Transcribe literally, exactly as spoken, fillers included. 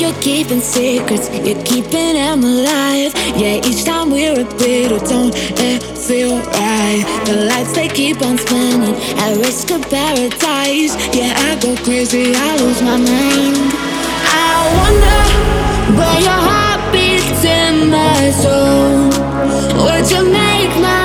you're keeping secrets, you're keeping them alive. Yeah, each time we're a bit, or don't it feel right? The lights, they keep on spinning, at risk of paradise. Yeah, I go crazy, I lose my mind. I wonder where your heart beats in my soul. Would you make my